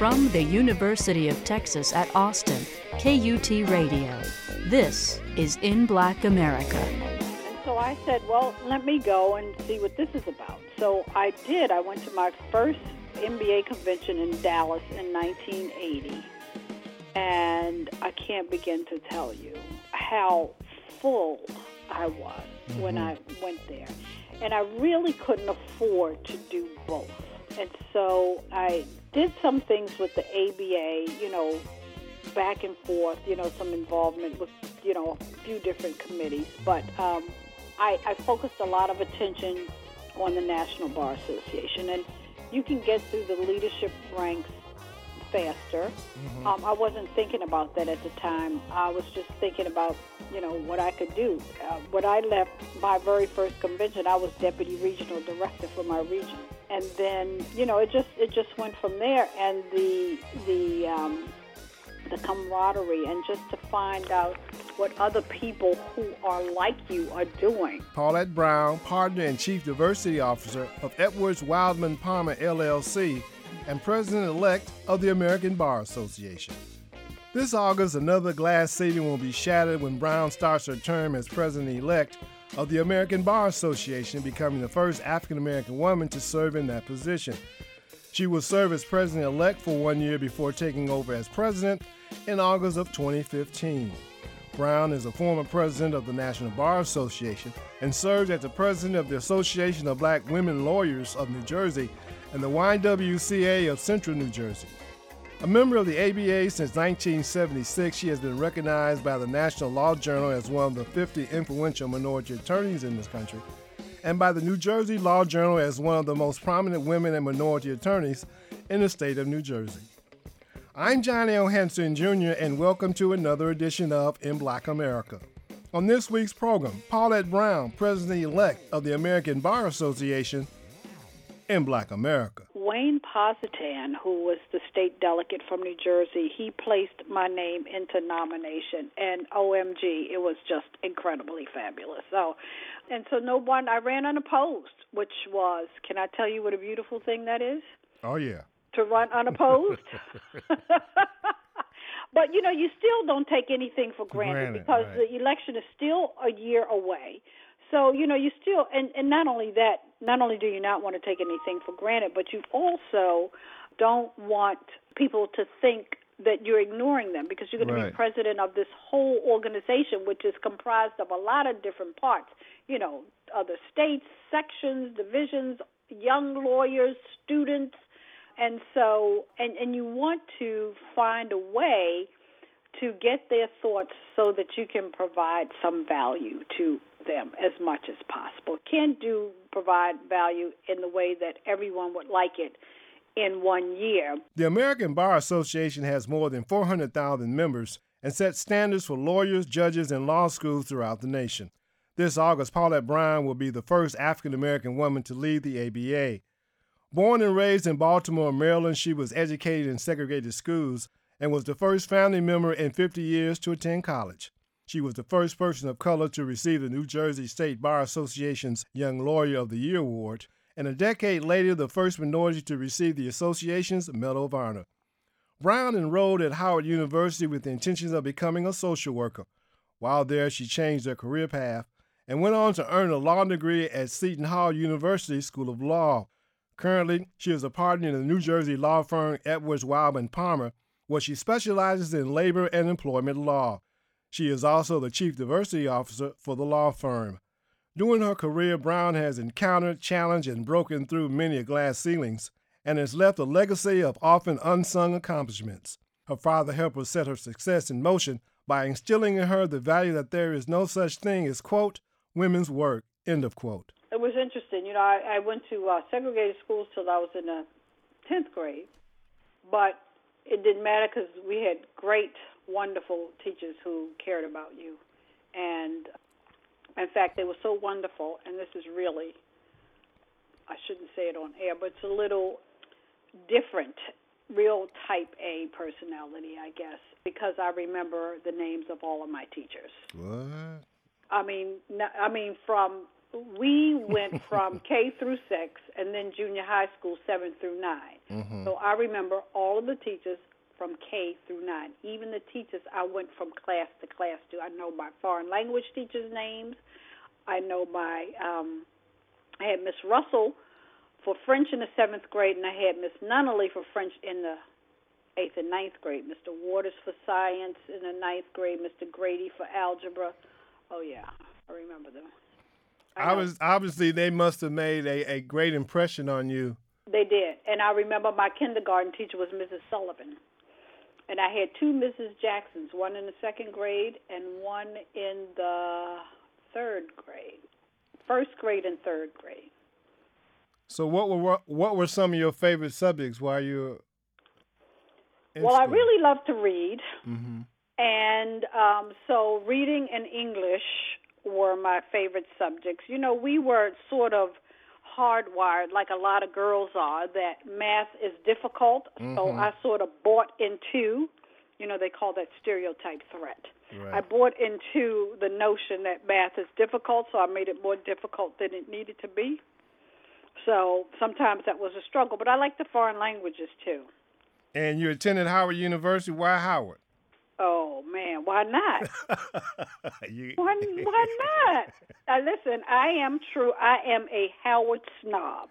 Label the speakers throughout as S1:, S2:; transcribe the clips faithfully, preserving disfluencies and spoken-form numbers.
S1: From the University of Texas at Austin, K U T Radio, this is In Black America.
S2: And so I said, well, let me go and see what this is about. So I did. I went to my first N B A convention in Dallas in nineteen eighty. And I can't begin to tell you how full I was mm-hmm. when I went there. And I really couldn't afford to do both. And so I did some things with the A B A, you know, back and forth, you know, some involvement with, you know, a few different committees. But um, I, I focused a lot of attention on the National Bar Association. And you can get through the leadership ranks faster. Mm-hmm. Um, I wasn't thinking about that at the time. I was just thinking about, you know, what I could do. Uh, when I left my very first convention, I was deputy regional director for my region. And then, you know, it just it just went from there. And the the um, the camaraderie, and just to find out what other people who are like you are doing.
S3: Paulette Brown, partner and chief diversity officer of Edwards Wildman Palmer, L L C, and president-elect of the American Bar Association. This August, another glass ceiling will be shattered when Brown starts her term as president-elect of the American Bar Association, becoming the first African-American woman to serve in that position. She will serve as president-elect for one year before taking over as president in August of twenty fifteen. Brown is a former president of the National Bar Association and serves as the president of the Association of Black Women Lawyers of New Jersey and the Y W C A of Central New Jersey. A member of the A B A since nineteen seventy-six, she has been recognized by the National Law Journal as one of the fifty influential minority attorneys in this country, and by the New Jersey Law Journal as one of the most prominent women and minority attorneys in the state of New Jersey. I'm Johnny O. Henson, Junior, and welcome to another edition of In Black America. On this week's program, Paulette Brown, president-elect of the American Bar Association, in Black America.
S2: Wayne Positan, who was the state delegate from New Jersey, he placed my name into nomination, and O M G, it was just incredibly fabulous. So, and so no one, I ran unopposed, which was, can I tell you what a beautiful thing that is?
S3: Oh, yeah.
S2: To run unopposed. But, you know, you still don't take anything for granted,
S3: granted
S2: because
S3: right.
S2: the election is still a year away. So, you know, you still, and, and not only that, not only do you not want to take anything for granted, but you also don't want people to think that you're ignoring them, because you're going
S3: right.
S2: to be president of this whole organization, which is comprised of a lot of different parts, you know, other states, sections, divisions, young lawyers, students. And so, and, and you want to find a way to get their thoughts so that you can provide some value to them as much as possible. Can't do provide value in the way that everyone would like it in one year.
S3: The American Bar Association has more than four hundred thousand members and sets standards for lawyers, judges, and law schools throughout the nation. This August, Paulette Brown will be the first African-American woman to lead the A B A. Born and raised in Baltimore, Maryland, she was educated in segregated schools and was the first family member in fifty years to attend college. She was the first person of color to receive the New Jersey State Bar Association's Young Lawyer of the Year Award, and a decade later, the first minority to receive the association's Medal of Honor. Brown enrolled at Howard University with the intentions of becoming a social worker. While there, she changed her career path and went on to earn a law degree at Seton Hall University School of Law. Currently, she is a partner in the New Jersey law firm Edwards Wildman Palmer, where she specializes in labor and employment law. She is also the chief diversity officer for the law firm. During her career, Brown has encountered, challenged, and broken through many glass ceilings, and has left a legacy of often unsung accomplishments. Her father helped her set her success in motion by instilling in her the value that there is no such thing as, quote, women's work, end of quote.
S2: It was interesting. You know, I, I went to uh, segregated schools till I was in the tenth grade, but it didn't matter because we had great, wonderful teachers who cared about you. And, in fact, they were so wonderful, and this is really, I shouldn't say it on air, but it's a little different, real type A personality, I guess, because I remember the names of all of my teachers.
S3: What?
S2: I mean, I mean, from we went from K through six, and then junior high school seven through nine.
S3: Mm-hmm.
S2: So I remember all of the teachers from K through nine. Even the teachers I went from class to class to. I know my foreign language teachers' names. I know my, um, I had Miss Russell for French in the seventh grade, and I had Miss Nunnally for French in the eighth and ninth grade, Mister Waters for science in the ninth grade, Mister Grady for algebra. Oh, yeah, I remember them. I,
S3: I was obviously they must have made a, a great impression on you.
S2: They did, and I remember my kindergarten teacher was Missus Sullivan. And I had two Missus Jacksons, one in the second grade and one in the third grade, first grade and third grade.
S3: So what were what were some of your favorite subjects while you were in
S2: Well,
S3: school?
S2: I really love to read,
S3: Mm-hmm.
S2: and um, so reading and English were my favorite subjects. You know, we were sort of hardwired, like a lot of girls are, that math is difficult.
S3: Mm-hmm.
S2: So I sort of bought into, you know, they call that stereotype threat.
S3: Right.
S2: I bought into the notion that math is difficult, so I made it more difficult than it needed to be. So sometimes that was a struggle, but I like the foreign languages too.
S3: And you attended Howard University. Why Howard?
S2: Oh, man, why not?
S3: you...
S2: Why, why not? Now, listen, I am true. I am a Howard snob.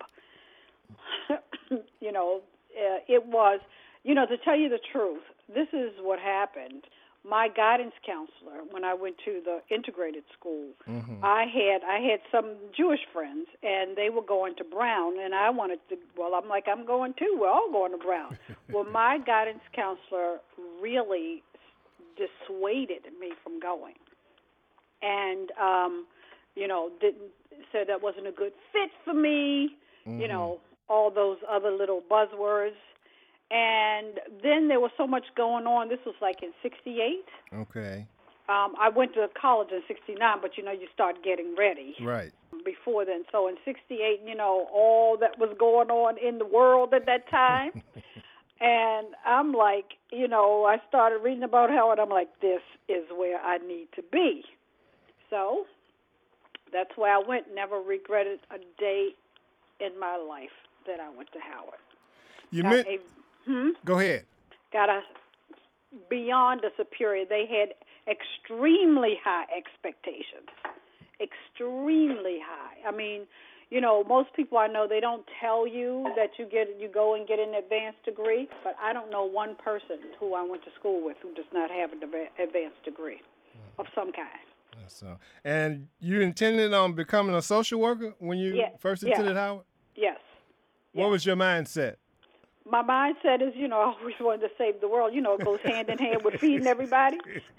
S2: you know, uh, it was, you know, to tell you the truth, this is what happened. My guidance counselor, when I went to the integrated school,
S3: mm-hmm.
S2: I had I had some Jewish friends, and they were going to Brown, and I wanted to, well, I'm like, I'm going too. We're all going to Brown. Well, my guidance counselor really dissuaded me from going, and um, you know, didn't said that wasn't a good fit for me.
S3: Mm-hmm.
S2: You know, all those other little buzzwords. And then there was so much going on. This was like in sixty-eight.
S3: Okay.
S2: Um, I went to college in sixty-nine, but you know, you start getting ready.
S3: Right.
S2: Before then, so in sixty-eight, you know, all that was going on in the world at that time. And I'm like, you know, I started reading about Howard. I'm like, this is where I need to be. So that's where I went. Never regretted a day in my life that I went to Howard.
S3: You
S2: Got
S3: meant.
S2: a, hmm?
S3: Go ahead.
S2: Got a beyond a superior. They had extremely high expectations. Extremely high. I mean, you know, most people I know, they don't tell you that you get you go and get an advanced degree, but I don't know one person who I went to school with who does not have an advanced degree of some kind.
S3: So, and you intended on becoming a social worker when you
S2: Yeah,
S3: first
S2: yeah.
S3: attended Howard?
S2: Yes.
S3: What
S2: Yeah.
S3: was your mindset?
S2: My mindset is, you know, I always wanted to save the world. You know, it goes hand in hand with feeding everybody.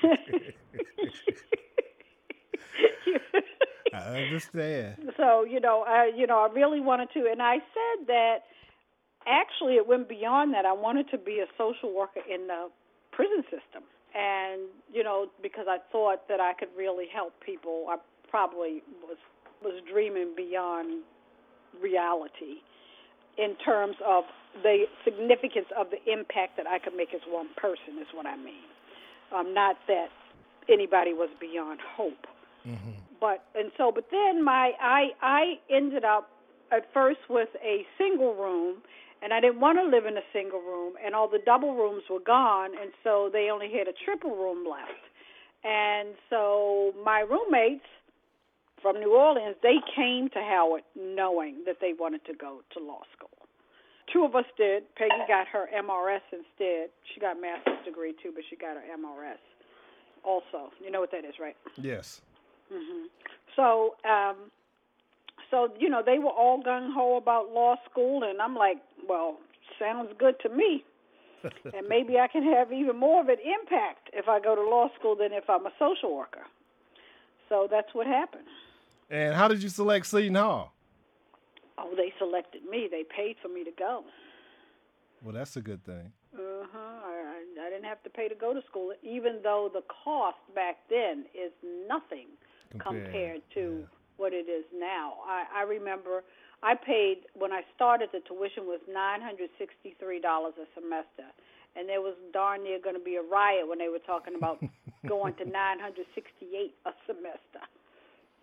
S3: I understand.
S2: So, you know, I, you know, I really wanted to, and I said that actually it went beyond that. I wanted to be a social worker in the prison system, and you know, because I thought that I could really help people. I probably was was dreaming beyond reality in terms of the significance of the impact that I could make as one person. Is what I mean. Um, not that anybody was beyond hope.
S3: Mm-hmm.
S2: But and so, but then my I I ended up at first with a single room, and I didn't want to live in a single room, and all the double rooms were gone, and so they only had a triple room left. And so my roommates from New Orleans, they came to Howard knowing that they wanted to go to law school. Two of us did. Peggy got her M R S instead. She got a master's degree too, but she got her M R S also. You know what that is, right?
S3: Yes.
S2: Mm-hmm. So, um, so you know, they were all gung-ho about law school, and I'm like, well, sounds good to me. And maybe I can have even more of an impact if I go to law school than if I'm a social worker. So that's what happened.
S3: And how did you select Seton Hall?
S2: Oh, they selected me. They paid for me to go.
S3: Well, that's a good thing.
S2: Uh-huh. I, I didn't have to pay to go to school, even though the cost back then is nothing compared, compared to yeah. what it is now. I, I remember I paid, when I started, the tuition was nine hundred sixty-three dollars a semester, and there was darn near going to be a riot when they were talking about going to nine hundred sixty-eight dollars a semester.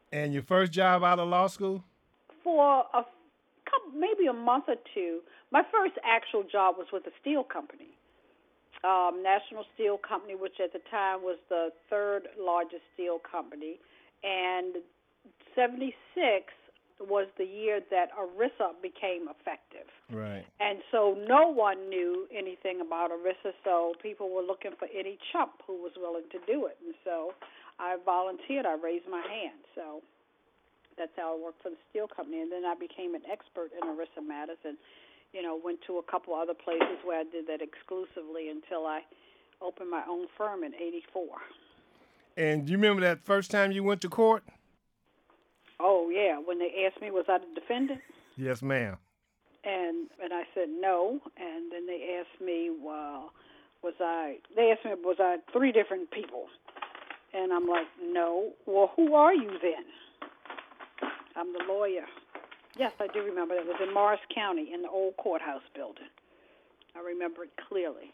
S3: And your first job out of law school?
S2: For a couple, maybe a month or two. My first actual job was with a steel company, um, National Steel Company, which at the time was the third largest steel company. And seventy-six was the year that ERISA became effective.
S3: Right.
S2: And so no one knew anything about ERISA, so people were looking for any chump who was willing to do it. And so I volunteered. I raised my hand. So that's how I worked for the steel company. And then I became an expert in ERISA matters and, you know, went to a couple other places where I did that exclusively until I opened my own firm in eighty-four.
S3: And do you remember that first time you went to court?
S2: Oh, yeah, when they asked me, was I the defendant?
S3: Yes, ma'am.
S2: And and I said no, and then they asked me, well, was I, they asked me, was I three different people? And I'm like, no. Well, who are you then? I'm the lawyer. Yes, I do remember that. It was in Morris County in the old courthouse building. I remember it clearly.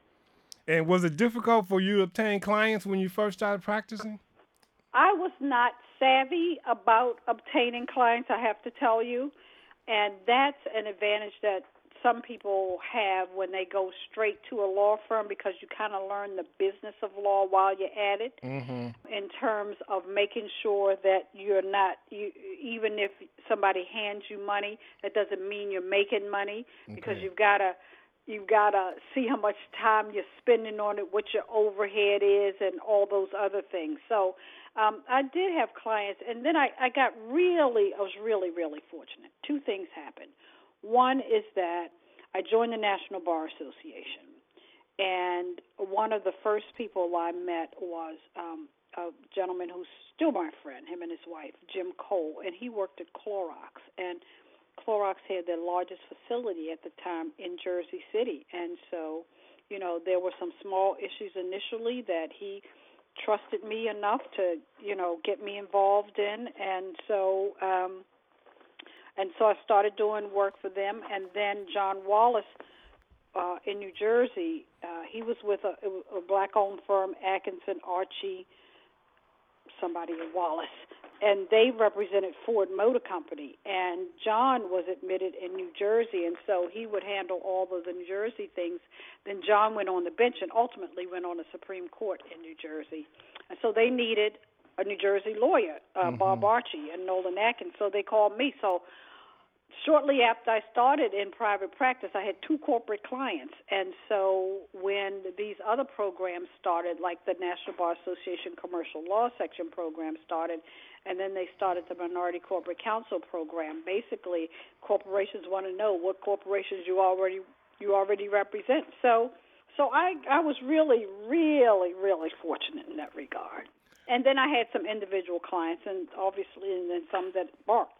S3: And was it difficult for you to obtain clients when you first started practicing?
S2: I was not savvy about obtaining clients, I have to tell you, and that's an advantage that some people have when they go straight to a law firm because you kind of learn the business of law while you're at it,
S3: mm-hmm.
S2: in terms of making sure that you're not, you, even if somebody hands you money, that doesn't mean you're making money, because
S3: Okay.
S2: you've got to You've got to see how much time you're spending on it, what your overhead is, and all those other things. So um, I did have clients, and then I, I got really, I was really, really fortunate. Two things happened. One is that I joined the National Bar Association, and one of the first people I met was um, a gentleman who's still my friend, him and his wife, Jim Cole, and he worked at Clorox. And Clorox had their largest facility at the time in Jersey City. And so, you know, there were some small issues initially that he trusted me enough to, you know, get me involved in. And so um, and so I started doing work for them. And then John Wallace uh, in New Jersey, uh, he was with a, a black-owned firm, Atkinson, Archie, somebody in Wallace, and they represented Ford Motor Company, and John was admitted in New Jersey, and so he would handle all of the New Jersey things. Then John went on the bench and ultimately went on the Supreme Court in New Jersey, and so they needed a New Jersey lawyer, uh,
S3: mm-hmm.
S2: Bob Archie and Nolan Atkins, so they called me. So shortly after I started in private practice, I had two corporate clients, and so when these other programs started, like the National Bar Association Commercial Law Section program started, and then they started the Minority Corporate Counsel program, basically corporations want to know what corporations you already you already represent. So so I, I was really, really, really fortunate in that regard. And then I had some individual clients, and obviously, and then some that barked.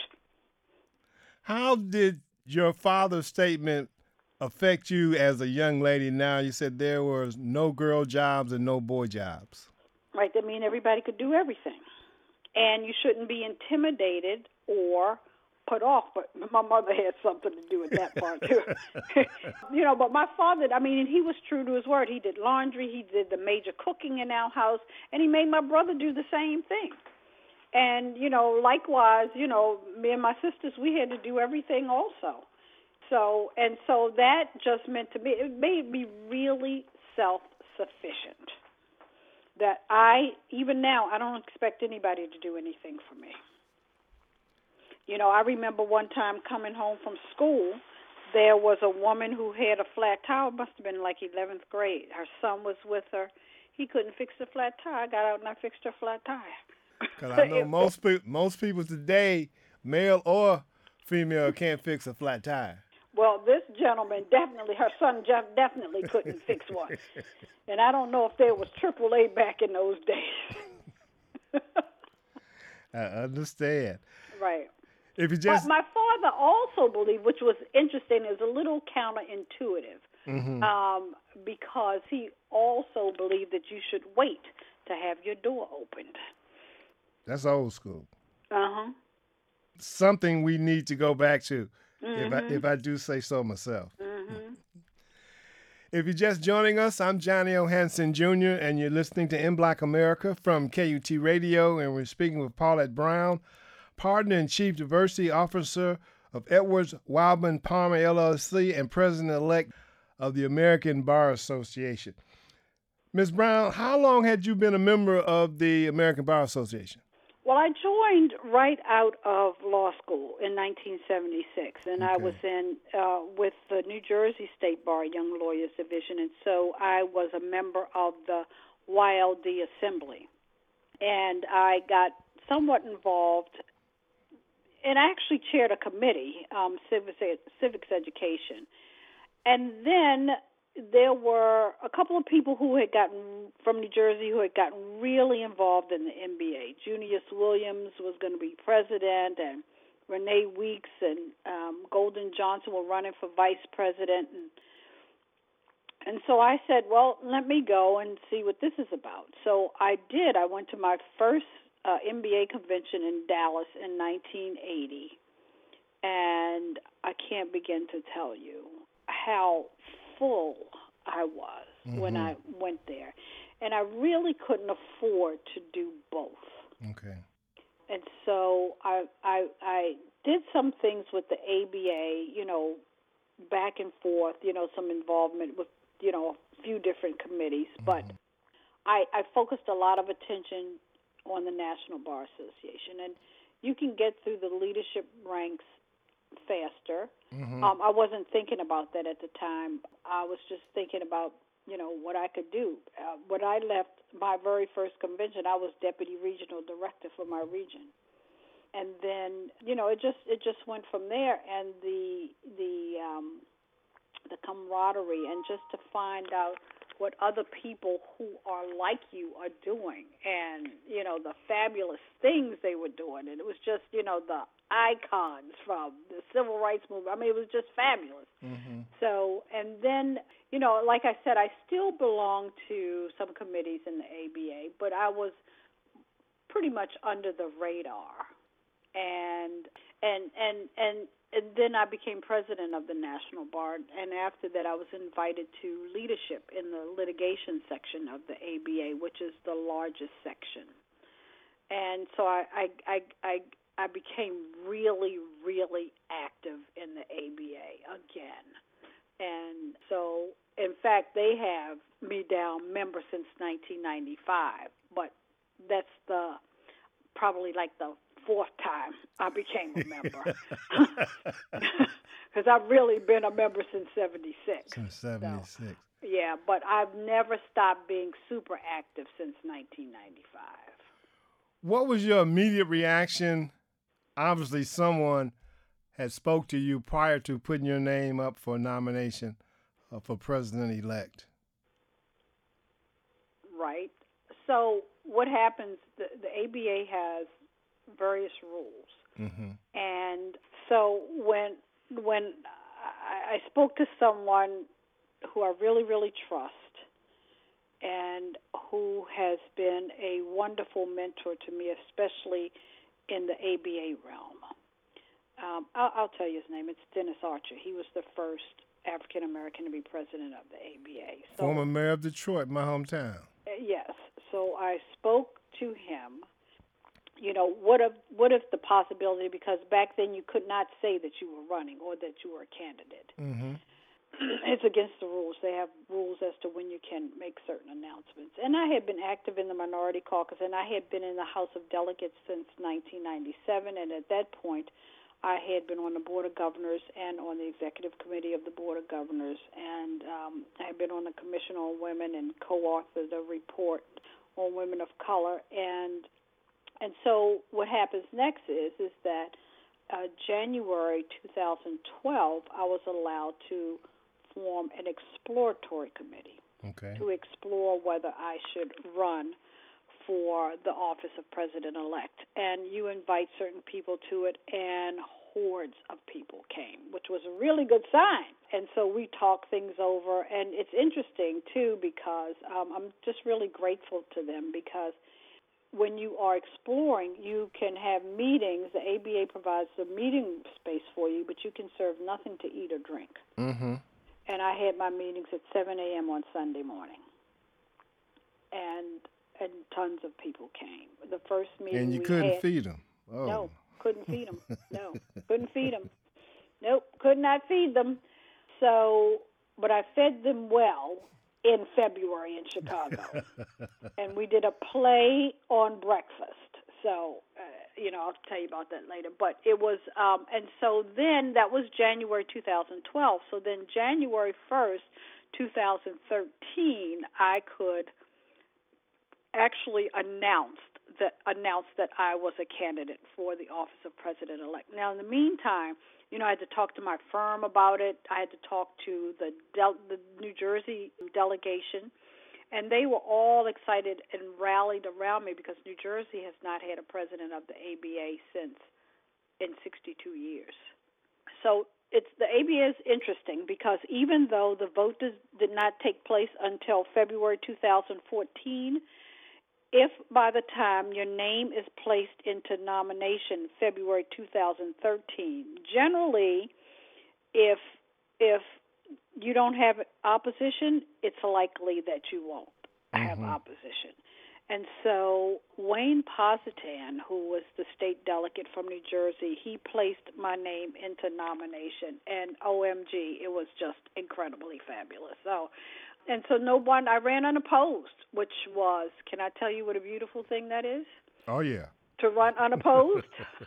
S3: How did your father's statement affect you as a young lady now? You said there was no girl jobs and no boy jobs.
S2: Right, that mean everybody could do everything. And you shouldn't be intimidated or put off, but my mother had something to do with that part, too. You know, but my father, I mean, he was true to his word. He did laundry, he did the major cooking in our house, and he made my brother do the same thing. And, you know, likewise, you know, me and my sisters, we had to do everything also. So, and so that just meant to me, it made me really self-sufficient. That I, even now, I don't expect anybody to do anything for me. You know, I remember one time coming home from school, there was a woman who had a flat tire. It must have been like eleventh grade. Her son was with her. He couldn't fix the flat tire. I got out and I fixed her flat tire.
S3: Because I know most, pe- most people today, male or female, can't fix a flat tire.
S2: Well, this gentleman definitely, her son Jeff definitely couldn't fix one. And I don't know if there was triple A back in those days.
S3: I understand.
S2: Right.
S3: If you just,
S2: but my father also believed, which was interesting, it was a little counterintuitive,
S3: mm-hmm.
S2: um, because he also believed that you should wait to have your door opened.
S3: That's old school.
S2: Uh-huh.
S3: Something we need to go back to,
S2: mm-hmm.
S3: if I if I do say so myself.
S2: Mm-hmm.
S3: If you're just joining us, I'm Johnny O. Hanson Junior, and you're listening to In Black America from K U T Radio, and we're speaking with Paulette Brown, Partner and Chief Diversity Officer of Edwards Wildman Palmer, L L C, and President-elect of the American Bar Association. Miz Brown, how long had you been a member of the American Bar Association?
S2: Well, I joined right out of law school in nineteen seventy-six, and okay. I was in uh, with the New Jersey State Bar Young Lawyers Division, and so I was a member of the Y L D Assembly. And I got somewhat involved, and I actually chaired a committee, um, civics, civics education. And then there were a couple of people who had gotten, from New Jersey, who had gotten really involved in the N B A. Junius Williams was going to be president, and Renee Weeks and um, Golden Johnson were running for vice president. And, and so I said, well, let me go and see what this is about. So I did. I went to my first uh, N B A convention in Dallas in nineteen eighty, and I can't begin to tell you how full I was mm-hmm. when I went there. And I really couldn't afford to do both.
S3: Okay.
S2: And so I I I did some things with the A B A, you know, back and forth, you know, some involvement with, you know, a few different committees. Mm-hmm. But I, I focused a lot of attention on the National Bar Association. And you can get through the leadership ranks faster. Mm-hmm. Um, I wasn't thinking about that at the time. I was just thinking about, you know, what I could do. Uh, when I left my very first convention, I was deputy regional director for my region, and then, you know, it just it just went from there. And the the um, the camaraderie, and just to find out what other people who are like you are doing, and, you know, the fabulous things they were doing. And it was just, you know, the icons from the civil rights movement. I mean, it was just fabulous. Mm-hmm. So, and then, you know, like I said, I still belong to some committees in the A B A, but I was pretty much under the radar. And, and, and, and, And then I became president of the National Bar, and after that I was invited to leadership in the litigation section of the A B A, which is the largest section. And so I I, I, I, I became really, really active in the A B A again. And so, in fact, they have me down member since nineteen ninety-five, but that's the probably like the fourth time I became a member, because I've really been a member since seventy-six.
S3: Since seventy-six.
S2: So, yeah, but I've never stopped being super active since nineteen ninety-five.
S3: What was your immediate reaction? Obviously, someone had spoke to you prior to putting your name up for nomination uh, for president-elect.
S2: Right. So what happens, the, the A B A has various rules. Mm-hmm. And so when when I, I spoke to someone who I really, really trust and who has been a wonderful mentor to me, especially in the A B A realm, um, I'll, I'll tell you his name. It's Dennis Archer. He was the first African-American to be president of the A B A. So,
S3: former mayor of Detroit, my hometown.
S2: Uh, yes. So I spoke to him. You know, what if, what if the possibility, because back then you could not say that you were running or that you were a candidate. Mm-hmm. It's against the rules. They have rules as to when you can make certain announcements. And I had been active in the Minority Caucus, and I had been in the House of Delegates since nineteen ninety-seven, and at that point I had been on the Board of Governors and on the Executive Committee of the Board of Governors, and um, I had been on the Commission on Women and co-authored a report on women of color. And And so what happens next is is that uh, January two thousand twelve, I was allowed to form an exploratory committee okay. to explore whether I should run for the office of president-elect. And you invite certain people to it, and hordes of people came, which was a really good sign. And so we talked things over, and it's interesting, too, because um, I'm just really grateful to them, because when you are exploring, you can have meetings. The A B A provides the meeting space for you, but you can serve nothing to eat or drink. Mm-hmm. and I had my meetings at seven a.m. on Sunday morning. And and tons of people came. The first meeting
S3: And you
S2: we
S3: couldn't
S2: had,
S3: feed them. Oh.
S2: No, couldn't feed them. No, couldn't feed them. Nope, could not feed them. So, but I fed them well in February in Chicago. And we did a play on breakfast. So, uh, you know, I'll tell you about that later. But it was, um, and so then that was January two thousand twelve. So then January first, two thousand thirteen, I could actually announced that announced that I was a candidate for the office of president-elect. Now, in the meantime, you know, I had to talk to my firm about it. I had to talk to the Del- the New Jersey delegation, and they were all excited and rallied around me because New Jersey has not had a president of the A B A since in sixty-two years. So it's the A B A is interesting because even though the vote does, did not take place until February two thousand fourteen, if by the time your name is placed into nomination February two thousand thirteen, generally, if if you don't have opposition, it's likely that you won't have mm-hmm. opposition. And so Wayne Positan, who was the state delegate from New Jersey, he placed my name into nomination, and O M G, it was just incredibly fabulous. So. And so no one, I ran unopposed, which was, can I tell you what a beautiful thing that is?
S3: Oh, yeah.
S2: To run unopposed.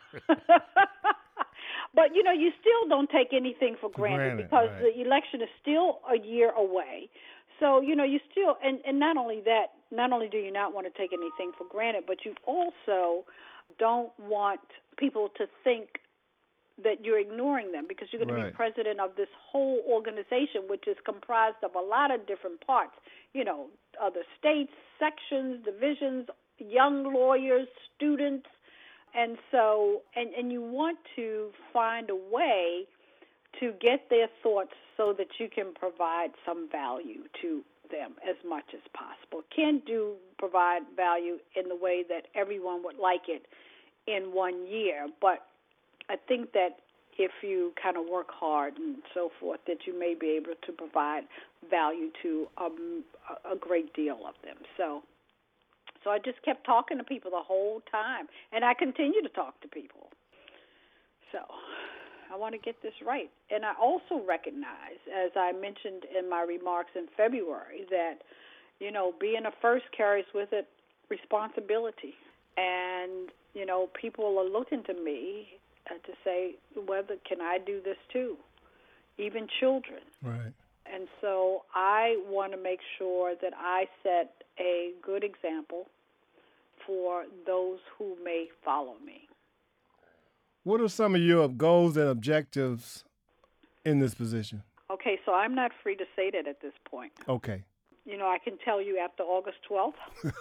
S2: But, you know, you still don't take anything for granted, granted because right. the election is still a year away. So, you know, you still, and, and not only that, not only do you not want to take anything for granted, but you also don't want people to think that you're ignoring them because you're going right. to be president of this whole organization, which is comprised of a lot of different parts, you know, other states, sections, divisions, young lawyers, students. And so, and, and you want to find a way to get their thoughts so that you can provide some value to them as much as possible. Can't do provide value in the way that everyone would like it in one year, but I think that if you kind of work hard and so forth, that you may be able to provide value to um, a great deal of them. So, so I just kept talking to people the whole time, and I continue to talk to people. So I want to get this right. And I also recognize, as I mentioned in my remarks in February, that, you know, being a first carries with it responsibility. And, you know, people are looking to me uh, to say, whether can I do this too? Even children.
S3: Right.
S2: And so I want to make sure that I set a good example for those who may follow me.
S3: What are some of your goals and objectives in this position?
S2: Okay, so I'm not free to say that at this point.
S3: Okay.
S2: You know, I can tell you after August twelfth,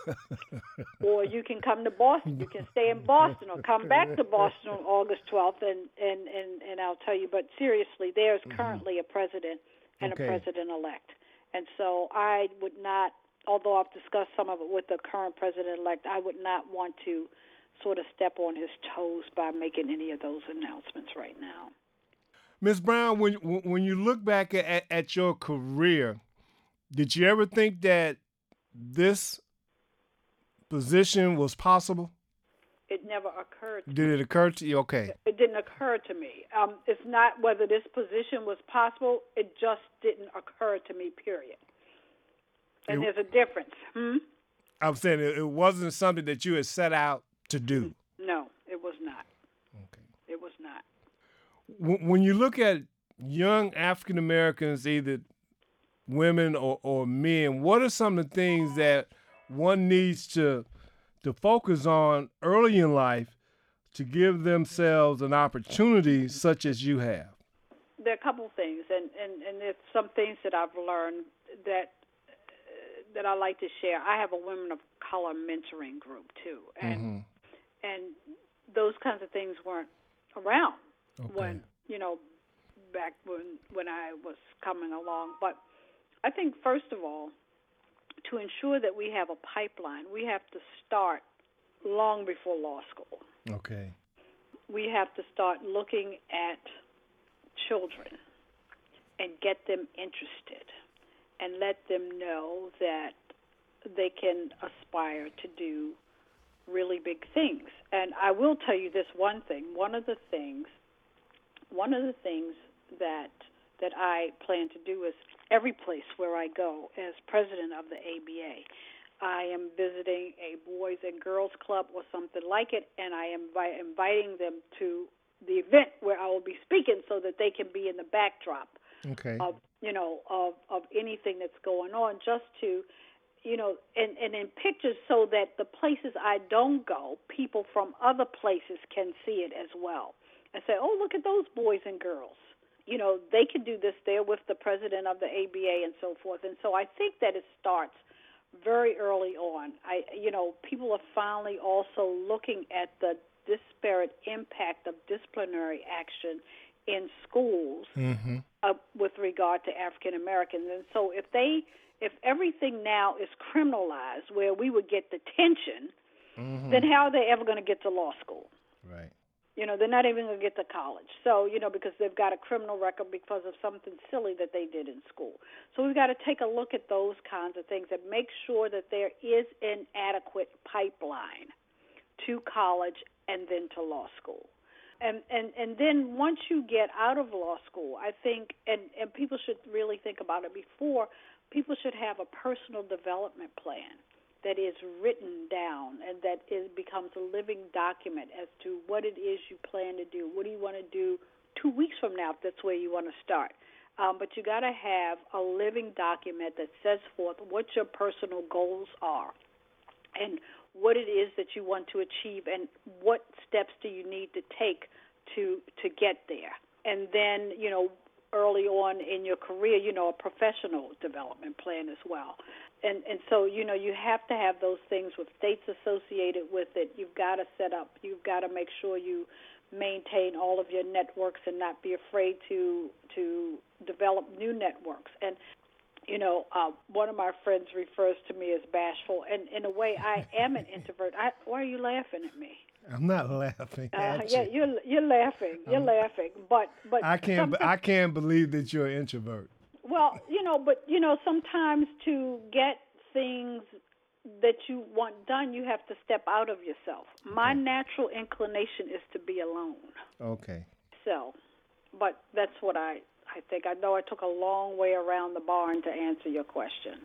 S2: or you can come to Boston. You can stay in Boston or come back to Boston on August twelfth, and, and, and, and I'll tell you. But seriously, there's currently a president and okay. a president-elect. And so I would not, although I've discussed some of it with the current president-elect, I would not want to sort of step on his toes by making any of those announcements right now.
S3: Miz Brown, when when you look back at, at your career, did you ever think that this position was possible?
S2: It never occurred to
S3: Did
S2: me.
S3: it occur to you? Okay.
S2: It didn't occur to me. Um, it's not whether this position was possible. It just didn't occur to me, period. And it, there's a difference. Hmm?
S3: I'm saying it, it wasn't something that you had set out to do.
S2: No, it was not.
S3: Okay.
S2: It was not.
S3: When you look at young African Americans, either women or, or men, what are some of the things that one needs to to focus on early in life to give themselves an opportunity such as you have?
S2: There are a couple things, and, and, and there's some things that I've learned that uh, that I like to share. I have a Women of Color mentoring group, too, and
S3: mm-hmm.
S2: and those kinds of things weren't around
S3: okay.
S2: when, you know, back when, when I was coming along. But I think, first of all, to ensure that we have a pipeline, we have to start long before law school.
S3: Okay.
S2: We have to start looking at children and get them interested and let them know that they can aspire to do really big things. And I will tell you this one thing. One of the things, one of the things that that I plan to do is every place where I go as president of the A B A, I am visiting a Boys and Girls Club or something like it, and I am invi- inviting them to the event where I will be speaking so that they can be in the backdrop
S3: okay.
S2: of, you know, of, of anything that's going on, just to, you know, and, and in pictures so that the places I don't go, people from other places can see it as well and say, oh, look at those boys and girls. You know, they can do this there with the president of the A B A and so forth. And so I think that it starts very early on. I, you know, people are finally also looking at the disparate impact of disciplinary action in schools
S3: mm-hmm.
S2: uh, with regard to African Americans. And so if they, if everything now is criminalized where we would get detention,
S3: mm-hmm.
S2: then how are they ever going to get to law school?
S3: Right.
S2: You know, they're not even going to get to college. So, you know, because they've got a criminal record because of something silly that they did in school. So we've got to take a look at those kinds of things and make sure that there is an adequate pipeline to college and then to law school. And and, and then once you get out of law school, I think, and, and people should really think about it before, people should have a personal development plan that is written down and that is becomes a living document as to what it is you plan to do. What do you want to do two weeks from now if that's where you want to start? Um, but you got to have a living document that sets forth what your personal goals are and what it is that you want to achieve and what steps do you need to take to to get there. And then, you know, early on in your career, you know, a professional development plan as well. And and so, you know, you have to have those things with dates associated with it. You've got to set up, you've got to make sure you maintain all of your networks and not be afraid to to develop new networks. And, you know, uh, one of my friends refers to me as bashful. And in a way, I am an introvert. I, why are you laughing at me?
S3: I'm not laughing at
S2: uh,
S3: you.
S2: Yeah, you're you're laughing. You're um, laughing. But but
S3: I can't I can't believe that you're an introvert.
S2: Well, you know, but, you know, sometimes to get things that you want done, you have to step out of yourself. Okay. My natural inclination is to be alone.
S3: Okay.
S2: So, but that's what I, I think. I know I took a long way around the barn to answer your question.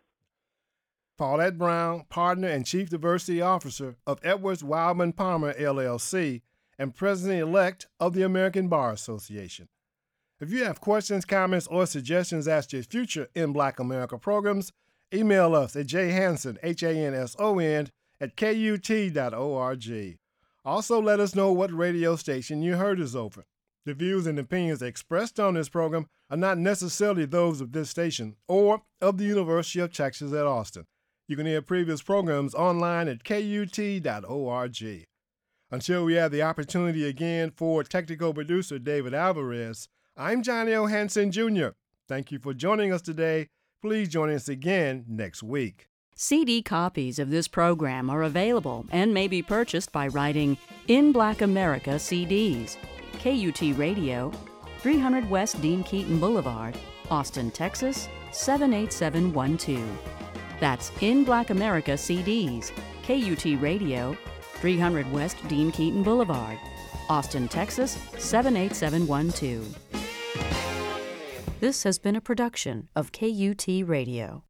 S3: Paulette Brown, partner and chief diversity officer of Edwards Wildman Palmer, L L C, and president-elect of the American Bar Association. If you have questions, comments, or suggestions as to future In Black America programs, email us at jhanson, H A N S O N, at K U T dot org. Also, let us know what radio station you heard us over. The views and opinions expressed on this program are not necessarily those of this station or of the University of Texas at Austin. You can hear previous programs online at K U T dot org. Until we have the opportunity again for technical producer David Alvarez, I'm Johnny O. Hanson, Junior Thank you for joining us today. Please join us again next week.
S1: C D copies of this program are available and may be purchased by writing In Black America C Ds, K U T Radio, three hundred West Dean Keaton Boulevard, Austin, Texas, seven eight seven one two. That's In Black America C Ds, K U T Radio, three hundred West Dean Keaton Boulevard, Austin, Texas, seven eight seven one two. This has been a production of K U T Radio.